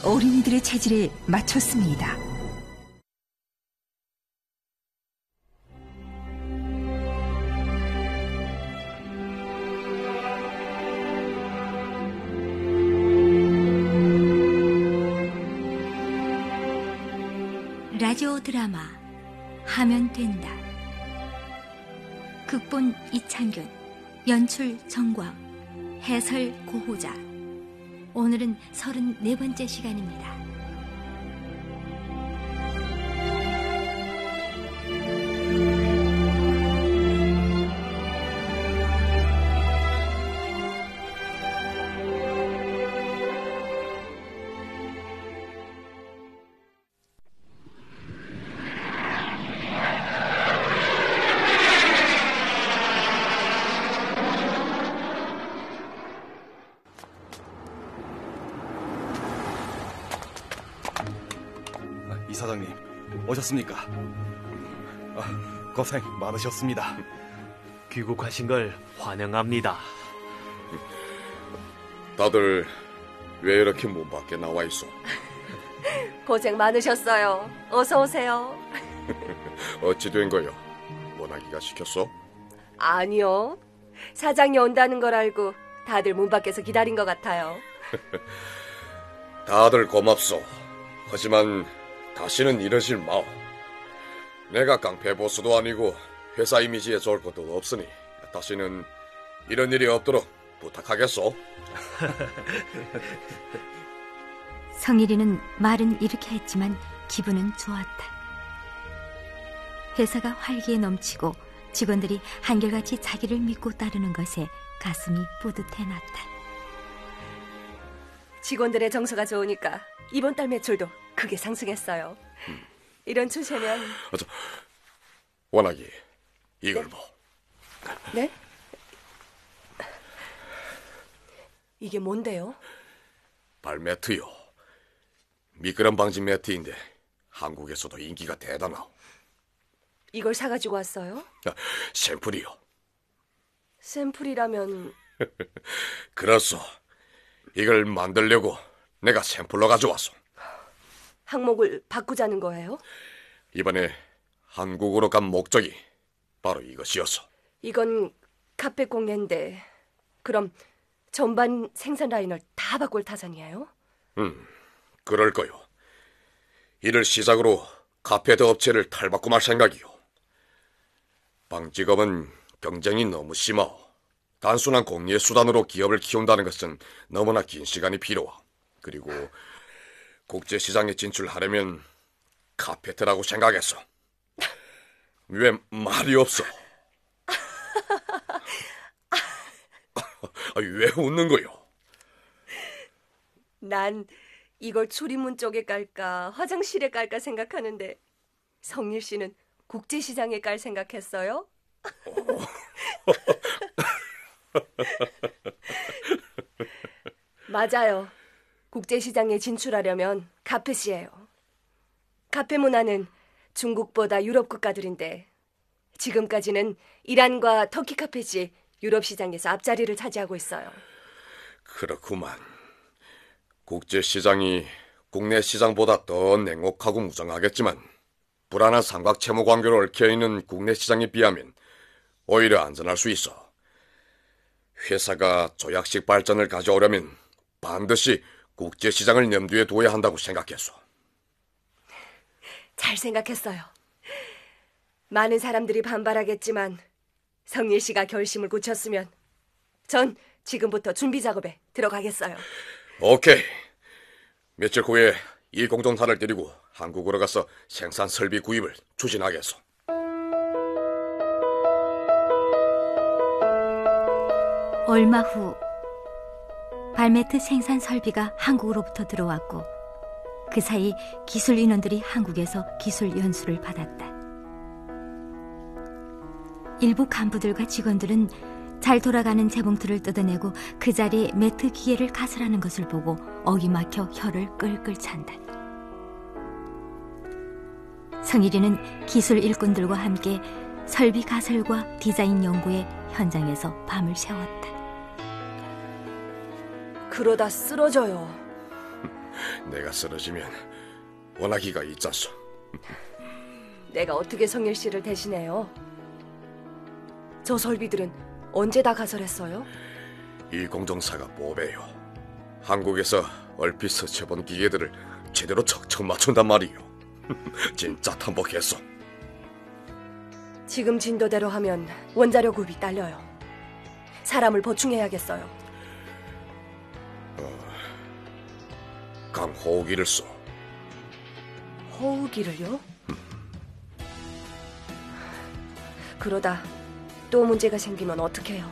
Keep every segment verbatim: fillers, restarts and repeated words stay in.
어린이들의 체질에 맞췄습니다. 라디오 드라마 하면 된다. 극본 이창균, 연출 정광, 해설 고호자. 오늘은 서른네 번째 시간입니다. 이사장님, 오셨습니까? 아, 고생 많으셨습니다. 귀국하신 걸 환영합니다. 다들 왜 이렇게 문 밖에 나와 있어? 고생 많으셨어요. 어서 오세요. 어찌 된 거요? 모나기가 시켰어? 아니요. 사장이 온다는 걸 알고 다들 문 밖에서 기다린 것 같아요. 다들 고맙소. 하지만 다시는 이러실 마오. 내가 깡패 보스도 아니고 회사 이미지에 좋을 것도 없으니 다시는 이런 일이 없도록 부탁하겠소. 성일이는 말은 이렇게 했지만 기분은 좋았다. 회사가 활기에 넘치고 직원들이 한결같이 자기를 믿고 따르는 것에 가슴이 뿌듯해났다. 직원들의 정서가 좋으니까 이번 달 매출도 크게 상승했어요. 음. 이런 추세면... 아, 저, 원하기, 이걸 네? 봐. 네? 이게 뭔데요? 발매트요. 미끄럼 방지 매트인데 한국에서도 인기가 대단하오. 이걸 사가지고 왔어요? 아, 샘플이요. 샘플이라면... 그렇소. 이걸 만들려고 내가 샘플로 가져왔어. 항목을 바꾸자는 거예요? 이번에 한국으로 간 목적이 바로 이것이었어. 이건 카페 공예인데 그럼 전반 생산 라인을 다 바꿀 타산이에요? 음, 그럴 거요. 이를 시작으로 카페드 업체를 탈바꿈할 생각이요. 방직업은 경쟁이 너무 심하오. 단순한 공예 수단으로 기업을 키운다는 것은 너무나 긴 시간이 필요하오. 그리고 국제시장에 진출하려면 카페트라고 생각했어. 왜 말이 없어? 왜 웃는 거요? 난 이걸 출입문 쪽에 깔까 화장실에 깔까 생각하는데 성일 씨는 국제시장에 깔 생각했어요? 맞아요. 국제시장에 진출하려면 카펫이에요. 카페 문화는 중국보다 유럽 국가들인데 지금까지는 이란과 터키 카펫이 유럽 시장에서 앞자리를 차지하고 있어요. 그렇구만. 국제시장이 국내 시장보다 더 냉혹하고 무정하겠지만 불안한 삼각 채무 관계로 얽혀있는 국내 시장에 비하면 오히려 안전할 수 있어. 회사가 조약식 발전을 가져오려면 반드시 국제시장을 염두에 둬야 한다고 생각했어. 잘 생각했어요. 많은 사람들이 반발하겠지만 성일 씨가 결심을 굳혔으면 전 지금부터 준비 작업에 들어가겠어요. 오케이. 며칠 후에 이 공동사를 데리고 한국으로 가서 생산 설비 구입을 추진하겠어. 얼마 후 발매트 생산 설비가 한국으로부터 들어왔고 그 사이 기술 인원들이 한국에서 기술 연수를 받았다. 일부 간부들과 직원들은 잘 돌아가는 재봉틀을 뜯어내고 그 자리에 매트 기계를 가설하는 것을 보고 어기막혀 혀를 끌끌 찬다. 성일이는 기술 일꾼들과 함께 설비 가설과 디자인 연구에 현장에서 밤을 새웠다. 그러다 쓰러져요. 내가 쓰러지면 원하기가 있잖소. 내가 어떻게 성일 씨를 대신해요? 저 설비들은 언제 다 가설했어요? 이 공정사가 보배요. 한국에서 얼핏 스쳐본 기계들을 제대로 척척 맞춘단 말이요. 진짜 탐복했어. 지금 진도대로 하면 원자료 구입이 딸려요. 사람을 보충해야겠어요. 어, 강호기를 써. 호우기를요? 그러다 또 문제가 생기면 어떡해요?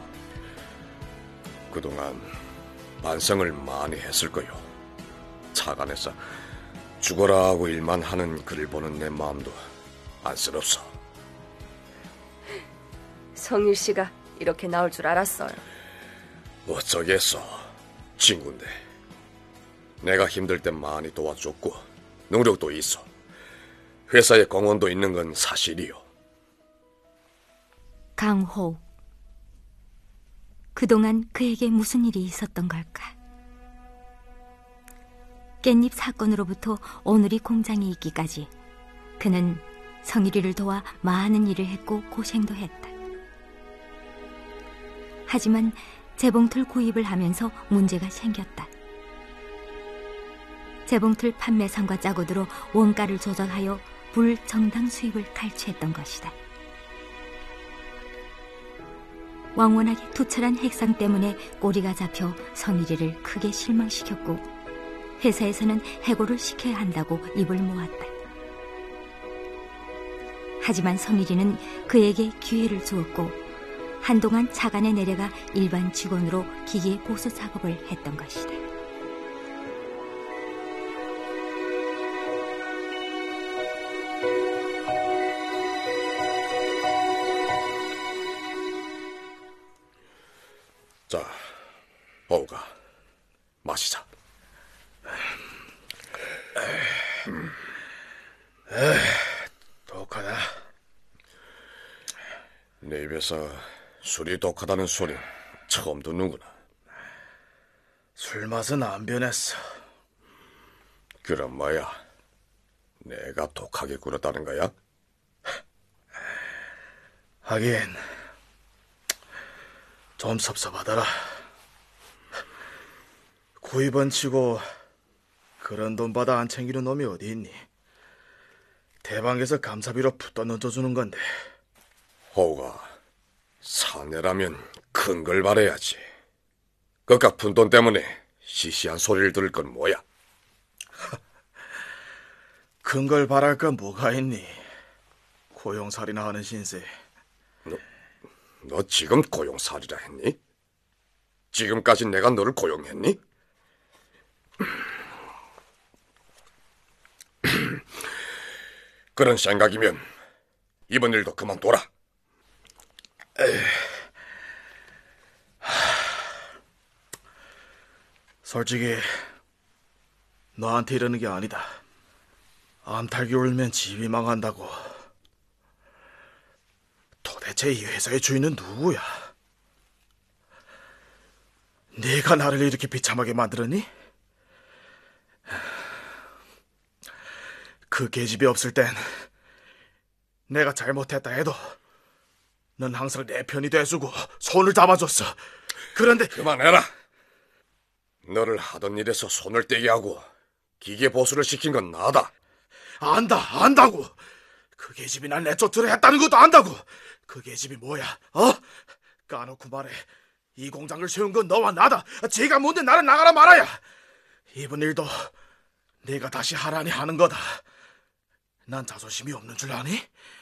그동안 반성을 많이 했을 거요. 차관에서 죽어라 하고 일만 하는 그를 보는 내 마음도 안쓰럽소. 성일 씨가 이렇게 나올 줄 알았어요. 어쩌겠어. 친구인데. 내가 힘들 때 많이 도와줬고 능력도 있어. 회사에 공헌도 있는 건 사실이요. 강호. 그동안 그에게 무슨 일이 있었던 걸까? 깻잎 사건으로부터 오늘이 공장에 있기까지 그는 성일이를 도와 많은 일을 했고 고생도 했다. 하지만 재봉틀 구입을 하면서 문제가 생겼다. 재봉틀 판매상과 짜고 들어 원가를 조절하여 불정당 수입을 탈취했던 것이다. 왕원하게 투철한 핵상 때문에 꼬리가 잡혀 성일이를 크게 실망시켰고 회사에서는 해고를 시켜야 한다고 입을 모았다. 하지만 성일이는 그에게 기회를 주었고 한동안 차관에 내려가 일반 직원으로 기계 보수 작업을 했던 것이다. 자, 호우가 마시자. 독하다. 내 입에서 술이 독하다는 소리 처음 듣는구나. 술 맛은 안 변했어. 그럼 뭐야? 내가 독하게 굴었다는 거야? 하긴 좀 섭섭하더라. 구입은 치고 그런 돈 받아 안 챙기는 놈이 어디 있니? 대방에서 감사비로 붓도 넣어주는 건데. 호우가 사내라면 큰 걸 바라야지. 그깟 푼돈 때문에 시시한 소리를 들을 건 뭐야? 큰 걸 바랄 건 뭐가 있니? 고용살이나 하는 신세. 너, 너 지금 고용살이라 했니? 지금까지 내가 너를 고용했니? 그런 생각이면 이번 일도 그만둬라. 에이. 솔직히 너한테 이러는 게 아니다. 암탉이 울면 집이 망한다고. 도대체 이 회사의 주인은 누구야? 네가 나를 이렇게 비참하게 만들었니? 그 계집이 없을 땐 내가 잘못했다 해도 넌 항상 내 편이 돼주고 손을 잡아줬어. 그런데 그만해라. 너를 하던 일에서 손을 떼게 하고 기계 보수를 시킨 건 나다. 안다, 안다고. 그 계집이 날 내쫓으려 했다는 것도 안다고. 그 계집이 뭐야, 어? 까놓고 말해. 이 공장을 세운 건 너와 나다. 제가 뭔데 나를 나가라 말아야. 이번 일도 네가 다시 하라니 하는 거다. 난 자존심이 없는 줄 아니?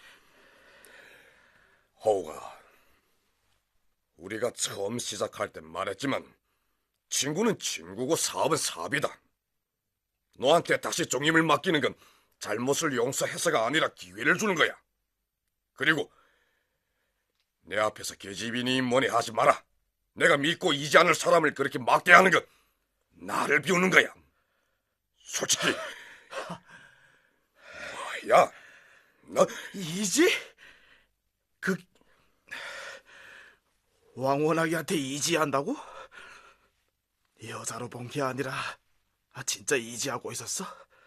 호우가, 우리가 처음 시작할 때 말했지만 친구는 친구고 사업은 사업이다. 너한테 다시 종임을 맡기는 건 잘못을 용서해서가 아니라 기회를 주는 거야. 그리고 내 앞에서 계집이니 뭐니 하지 마라. 내가 믿고 이지 않을 사람을 그렇게 막대하는 건 나를 비우는 거야. 솔직히 뭐야, 너 이지? 그 왕원하기한테 이지한다고? 여자로 본 게 아니라 아, 진짜 이지하고 있었어?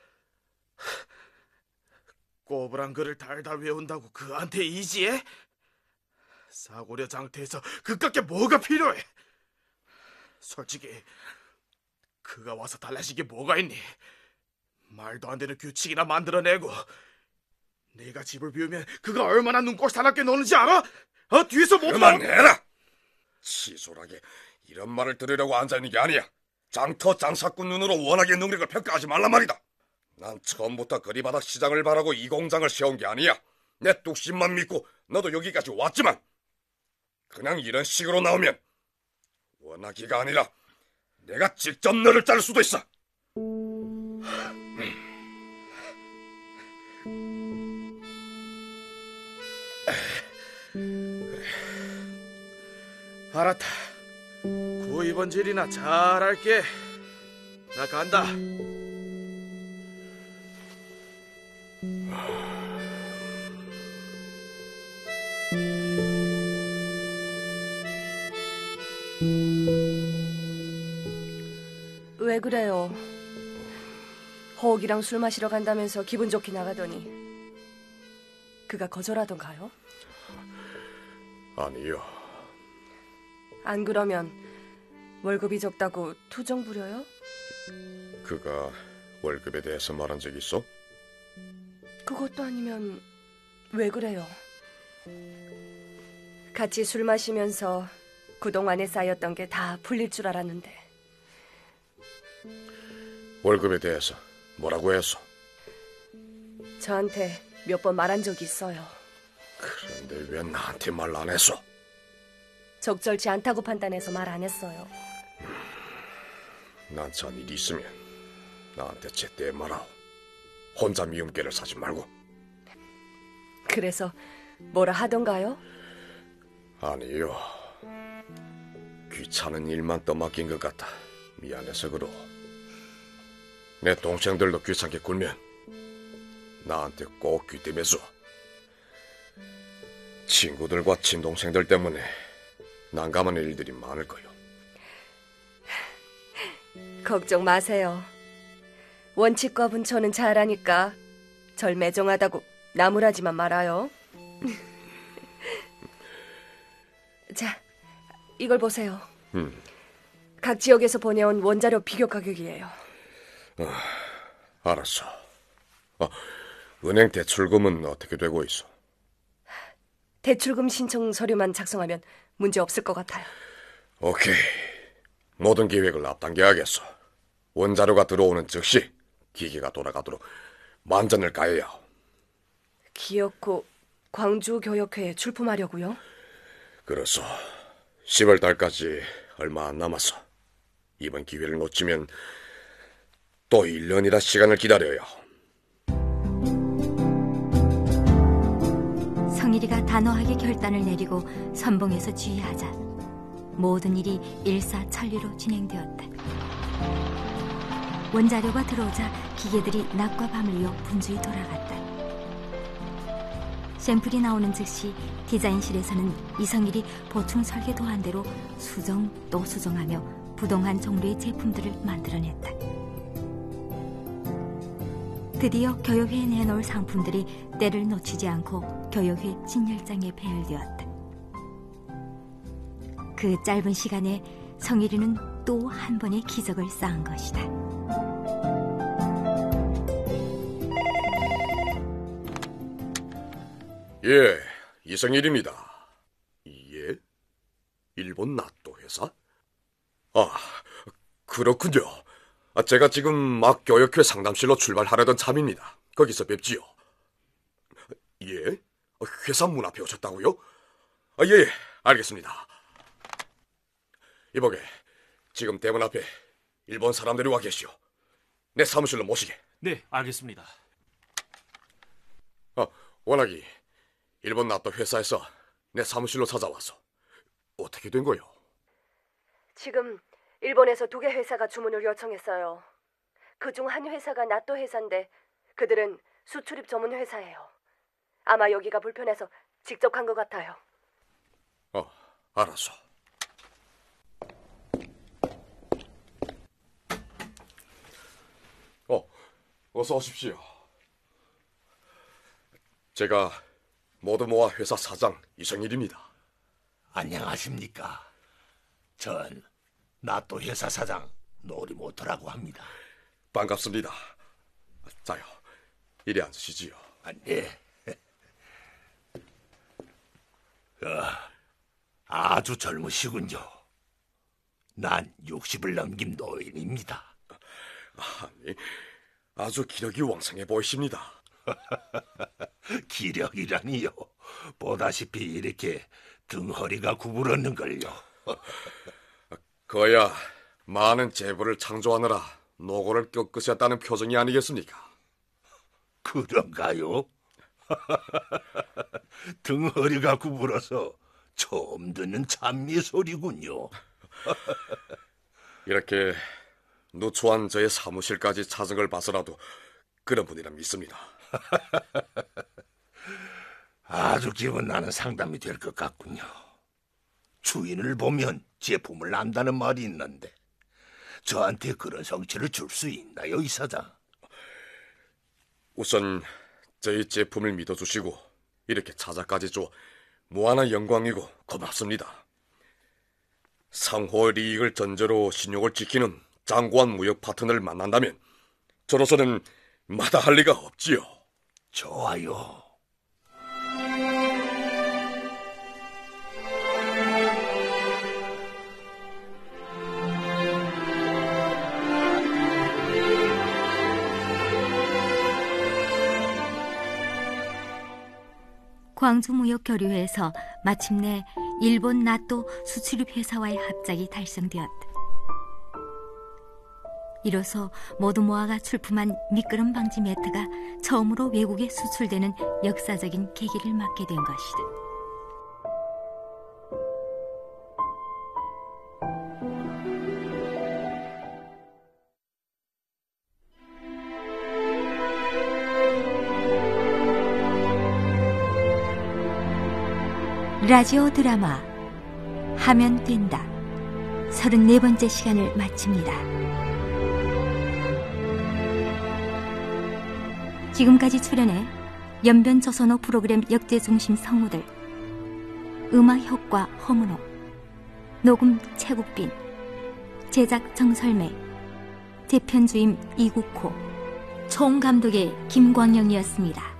꼬부랑 글을 달달 외운다고 그한테 이지해? 사고려 장태에서 그깟 게 뭐가 필요해? 솔직히 그가 와서 달라진 게 뭐가 있니? 말도 안 되는 규칙이나 만들어내고. 내가 집을 비우면 그가 얼마나 눈꼴 사납게 노는지 알아? 어? 뒤에서 모두 그만해라! 치솔하게 이런 말을 들으려고 앉아있는 게 아니야. 장터 장사꾼 눈으로 워낙의 능력을 평가하지 말란 말이다. 난 처음부터 거리바닥 시장을 바라고 이 공장을 세운 게 아니야. 내 뚝심만 믿고 너도 여기까지 왔지만 그냥 이런 식으로 나오면 원하기가 아니라 내가 직접 너를 자를 수도 있어. 그래, 알았다. 구입원 질이나 잘할게. 나 간다. 왜 그래요? 허옥이랑 술 마시러 간다면서 기분 좋게 나가더니 그가 거절하던가요? 아니요. 안 그러면 월급이 적다고 투정 부려요? 그가 월급에 대해서 말한 적 있어? 그것도 아니면 왜 그래요? 같이 술 마시면서 그동안에 쌓였던 게 다 풀릴 줄 알았는데. 월급에 대해서 뭐라고 했어? 저한테 몇 번 말한 적이 있어요. 그런데 왜 나한테 말 안 했어? 적절치 않다고 판단해서 말 안 했어요. 난처한 일이 있으면 나한테 제때 말하오. 혼자 미움깨를 사지 말고. 그래서 뭐라 하던가요? 아니요. 귀찮은 일만 떠맡긴 것 같아. 미안해서 그러. 내 동생들도 귀찮게 굴면 나한테 꼭 귀띔해줘. 친구들과 친동생들 때문에 난감한 일들이 많을 거요. 걱정 마세요. 원칙과 분초는 잘하니까 절 매정하다고 나무라지만 말아요. 자, 이걸 보세요. 음. 각 지역에서 보내온 원자료 비교 가격이에요. 어, 알았어. 어, 은행 대출금은 어떻게 되고 있어? 대출금 신청 서류만 작성하면 문제 없을 것 같아요. 오케이. 모든 계획을 앞당겨야겠어. 원자료가 들어오는 즉시 기계가 돌아가도록 만전을 가해야. 기어코 광주교역회에 출품하려고요? 그래서 시월 달까지 얼마 안 남았어. 이번 기회를 놓치면 또 일 년이나 시간을 기다려요. 성일이가 단호하게 결단을 내리고 선봉에서 주의하자 모든 일이 일사천리로 진행되었다. 원자료가 들어오자 기계들이 낮과 밤을 이어 분주히 돌아갔다. 샘플이 나오는 즉시 디자인실에서는 이성일이 보충 설계 도안대로 수정 또 수정하며 부동한 종류의 제품들을 만들어냈다. 드디어 교역회에 내놓을 상품들이 때를 놓치지 않고 교역회 진열장에 배열되었다. 그 짧은 시간에 성일이는 또 한 번의 기적을 쌓은 것이다. 예, 이성일입니다. 예? 일본 낫또 회사? 아, 그렇군요. 제가 지금 막 교역회 상담실로 출발하려던 참입니다. 거기서 뵙지요. 예? 회사 문 앞에 오셨다고요? 아, 예, 알겠습니다. 이보게, 지금 대문 앞에 일본 사람들이 와 계시오. 내 사무실로 모시게. 네, 알겠습니다. 아, 워낙이 일본 낫또 회사에서 내 사무실로 찾아왔어. 어떻게 된 거요? 지금 일본에서 두 개 회사가 주문을 요청했어요. 그중 한 회사가 나또 회사인데 그들은 수출입 전문 회사예요. 아마 여기가 불편해서 직접 간 것 같아요. 어, 알았어. 어서 오십시오. 제가 모두모아 회사 사장 이성일입니다. 안녕하십니까. 전 나또 회사 사장 노리모토라고 합니다. 반갑습니다. 자요, 이리 앉으시지요. 아, 네. 어, 아주 젊으시군요. 난 육십을 넘긴 노인입니다. 아니, 아주 기력이 왕성해 보이십니다. 기력이라니요. 보다시피 이렇게 등허리가 구부렀는걸요. 그야 많은 재벌을 창조하느라 노고를 꺾으셨다는 표정이 아니겠습니까? 그런가요? 등허리가 구부러서 처음 듣는 찬미 소리군요. 이렇게 누추한 저의 사무실까지 찾은 걸 봐서라도 그런 분이라 믿습니다. 아주 기분 나는 상담이 될 것 같군요. 주인을 보면 제품을 안다는 말이 있는데 저한테 그런 성취를 줄 수 있나요, 이사장? 우선 저희 제품을 믿어주시고 이렇게 찾아까지 줘 무한한 영광이고 고맙습니다. 상호의 이익을 전제로 신용을 지키는 장고한 무역 파트너를 만난다면 저로서는 마다할 리가 없지요. 좋아요. 광주무역교류회에서 마침내 일본 나또 수출입 회사와의 합작이 달성되었다. 이로써 모두모아가 출품한 미끄럼 방지 매트가 처음으로 외국에 수출되는 역사적인 계기를 맞게 된 것이다. 라디오 드라마 하면 된다 서른네 번째 시간을 마칩니다. 지금까지 출연해 연변조선호 프로그램 역제중심 성우들 음악효과 허문호, 녹음 최국빈, 제작 정설매, 재편주임 이국호, 총감독의 김광영이었습니다.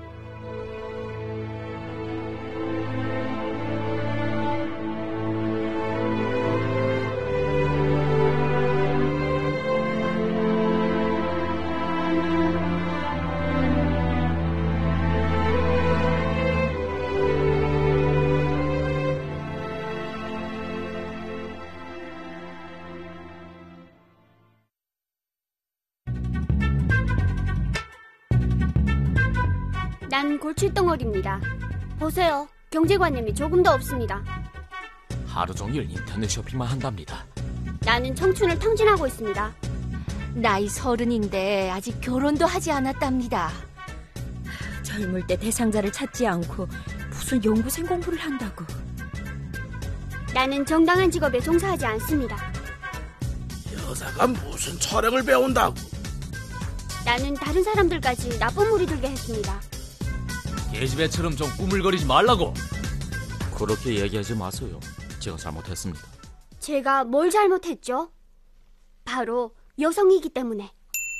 난 골칫덩어리입니다. 보세요. 경제관념이 조금도 없습니다. 하루 종일 인터넷 쇼핑만 한답니다. 나는 청춘을 탕진하고 있습니다. 나이 서른인데 아직 결혼도 하지 않았답니다. 젊을 때 대상자를 찾지 않고 무슨 연구생 공부를 한다고. 나는 정당한 직업에 종사하지 않습니다. 여자가 무슨 철학을 배운다고. 나는 다른 사람들까지 나쁜 물이 들게 했습니다. 계집애처럼 좀 꾸물거리지 말라고. 그렇게 얘기하지 마세요. 제가 잘못했습니다. 제가 뭘 잘못했죠? 바로 여성이기 때문에.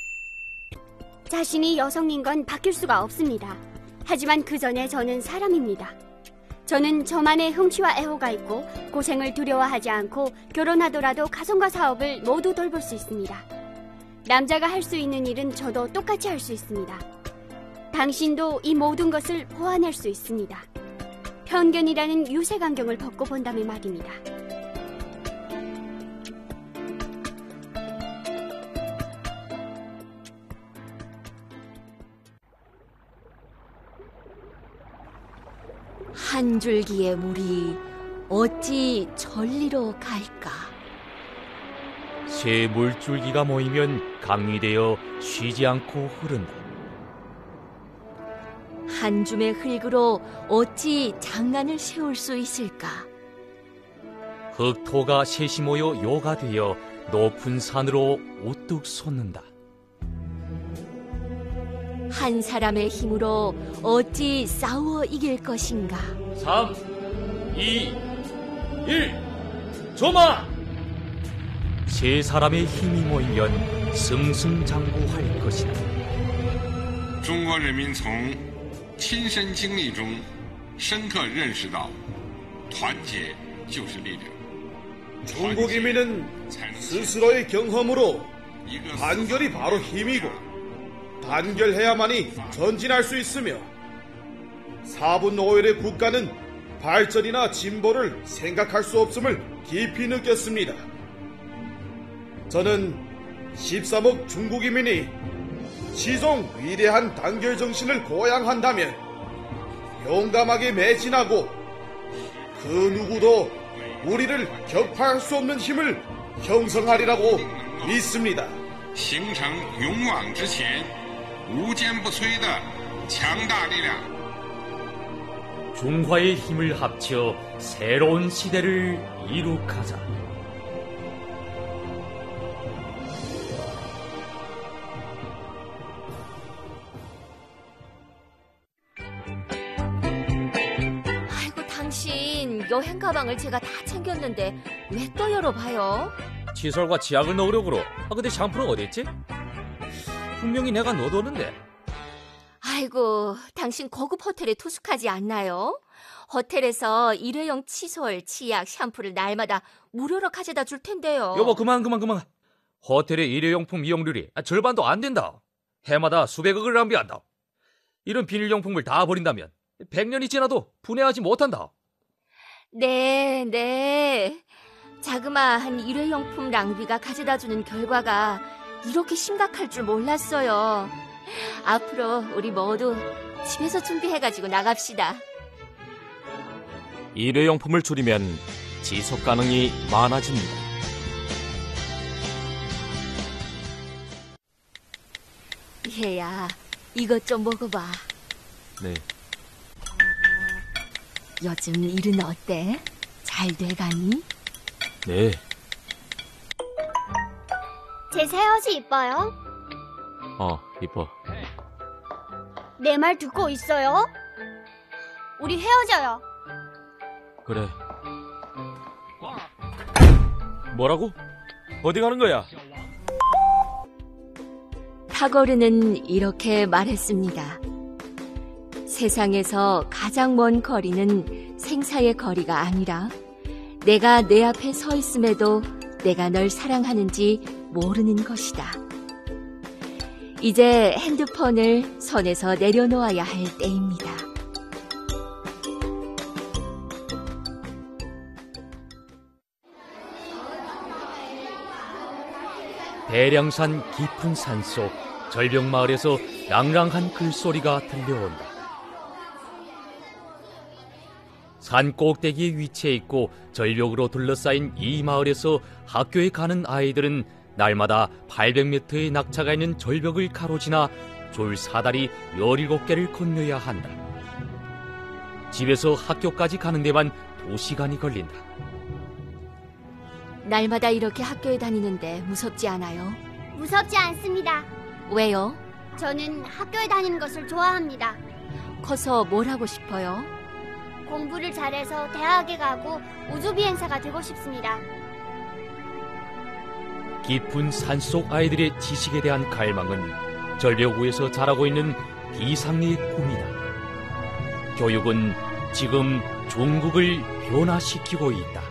자신이 여성인 건 바뀔 수가 없습니다. 하지만 그 전에 저는 사람입니다. 저는 저만의 흥취와 애호가 있고 고생을 두려워하지 않고 결혼하더라도 가정과 사업을 모두 돌볼 수 있습니다. 남자가 할 수 있는 일은 저도 똑같이 할 수 있습니다. 당신도 이 모든 것을 보완할 수 있습니다. 편견이라는 유색안경을 벗고 본다면 말입니다. 한 줄기의 물이 어찌 전리로 갈까? 새 물줄기가 모이면 강이되어 쉬지 않고 흐른다. 한 줌의 흙으로 어찌 장난을 세울 수 있을까? 흙토가 셋이 모여 요가 되어 높은 산으로 우뚝 솟는다. 한 사람의 힘으로 어찌 싸워 이길 것인가? 삼, 이, 일, 조마! 세 사람의 힘이 모이면 승승장구할 것이다. 中国人民从亲身经历中深刻认识到团结就是力量. 중국 인민은 스스로의 경험으로 단결이 바로 힘이고 단결해야만이 전진할 수 있으며 사분 오일의 국가는 발전이나 진보를 생각할 수 없음을 깊이 느꼈습니다. 저는 십삼억 중국 인민이 시종 위대한 단결 정신을 고양한다면 용감하게 매진하고 그 누구도 우리를 격파할 수 없는 힘을 형성하리라고 믿습니다. 形成勇往直前、无坚不摧的强大力量. 중화의 힘을 합쳐 새로운 시대를 이룩하자. 아이고, 당신 여행 가방을 제가 다 챙겼는데 왜 또 열어봐요? 칫솔과 치약을 넣으려고 그러. 아, 근데 샴푸는 어디 있지? 분명히 내가 넣어뒀는데. 아이고, 당신 고급 호텔에 투숙하지 않나요? 호텔에서 일회용 칫솔, 치약, 샴푸를 날마다 무료로 가져다 줄 텐데요. 여보, 그만 그만 그만. 호텔의 일회용품 이용률이 절반도 안 된다. 해마다 수백억을 낭비한다. 이런 비닐용품을 다 버린다면 백 년이 지나도 분해하지 못한다. 네, 네. 자그마한 일회용품 낭비가 가져다주는 결과가 이렇게 심각할 줄 몰랐어요. 앞으로 우리 모두 집에서 준비해가지고 나갑시다. 일회용품을 줄이면 지속 가능이 많아집니다. 얘야, 이것 좀 먹어봐. 네. 요즘 일은 어때? 잘 돼가니? 네. 제 새 옷이 이뻐요? 어, 이뻐. 내 말 듣고 있어요? 우리 헤어져요. 그래. 뭐라고? 어디 가는 거야? 타고르는 이렇게 말했습니다. 세상에서 가장 먼 거리는 생사의 거리가 아니라 내가 내 앞에 서 있음에도 내가 널 사랑하는지 모르는 것이다. 이제 핸드폰을 손에서 내려놓아야 할 때입니다. 대량산 깊은 산속 절벽마을에서 랑랑한 글소리가 들려온다. 산 꼭대기에 위치해 있고 절벽으로 둘러싸인 이 마을에서 학교에 가는 아이들은 날마다 팔백 미터의 낙차가 있는 절벽을 가로지나 줄 사다리 열일곱 개를 건너야 한다. 집에서 학교까지 가는 데만 두 시간이 걸린다. 날마다 이렇게 학교에 다니는데 무섭지 않아요? 무섭지 않습니다. 왜요? 저는 학교에 다니는 것을 좋아합니다. 커서 뭘 하고 싶어요? 공부를 잘해서 대학에 가고 우주비행사가 되고 싶습니다. 깊은 산속 아이들의 지식에 대한 갈망은 절벽 위에서 자라고 있는 비상리의 꿈이다. 교육은 지금 중국을 변화시키고 있다.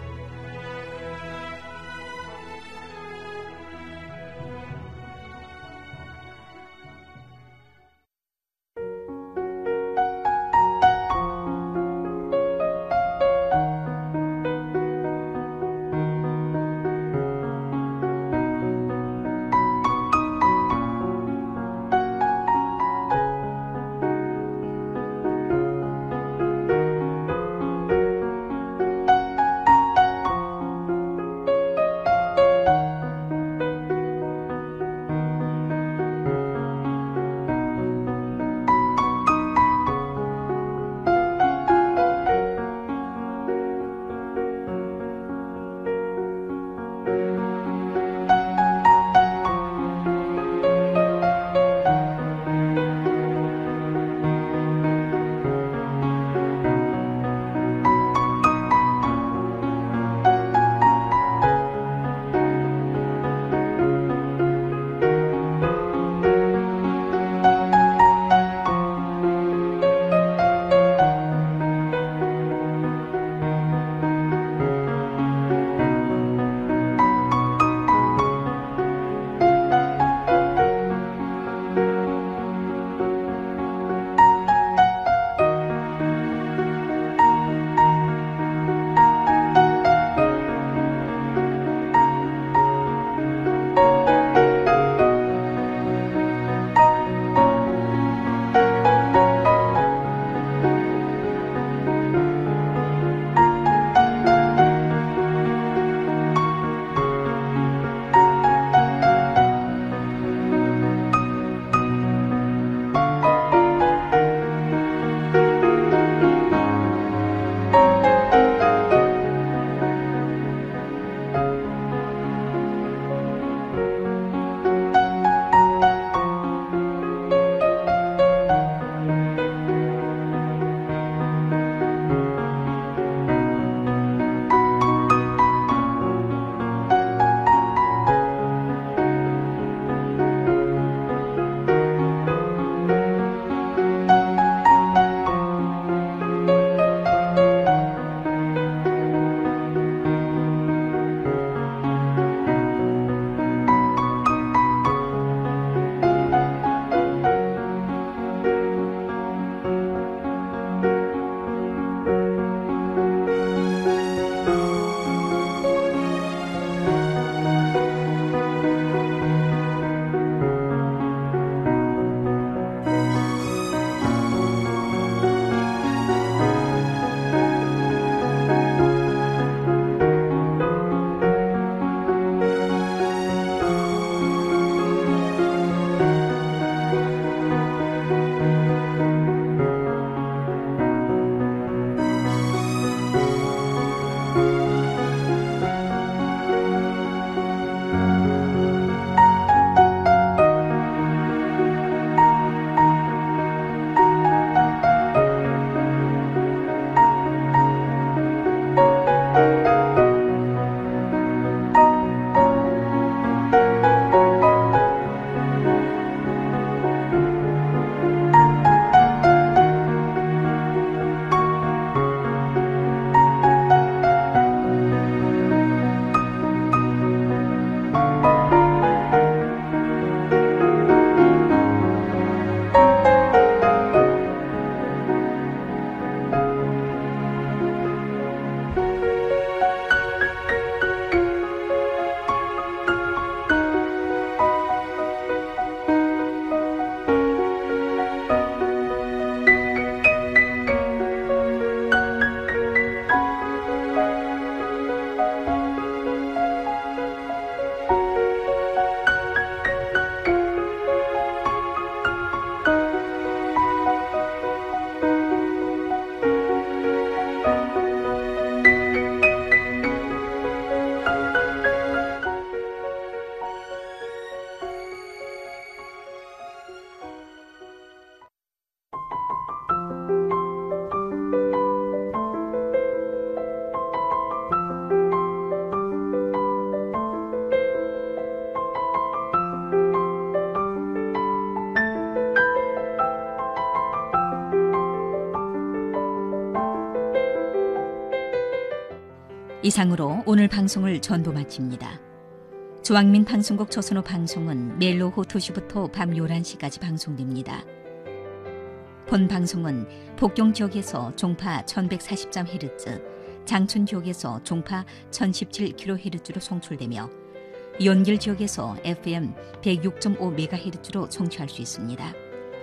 이상으로 오늘 방송을 전부 마칩니다. 조왕민 방송국 조선호 방송은 매일 오후 두 시부터 밤 열한 시까지 방송됩니다. 본 방송은 복경 지역에서 종파 천백사십 점 헤르츠, 장춘 지역에서 종파 천십칠 킬로헤르츠로 송출되며 연길 지역에서 에프엠 백육 점 오 메가헤르츠로 청취할 수 있습니다.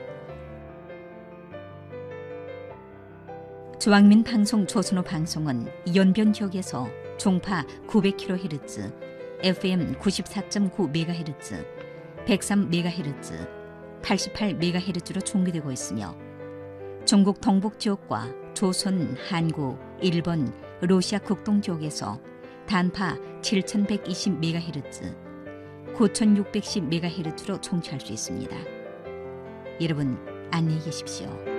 조왕민 방송 조선호 방송은 연변 지역에서 종파 구백 킬로헤르츠, 에프엠 구십사 점 구 메가헤르츠, 백삼 메가헤르츠, 팔십팔 메가헤르츠로 종료되고 있으며 전국 동북 지역과 조선, 한국, 일본, 러시아 극동 지역에서 단파 칠천백이십 메가헤르츠, 구천육백십 메가헤르츠로 청취할 수 있습니다. 여러분 안녕히 계십시오.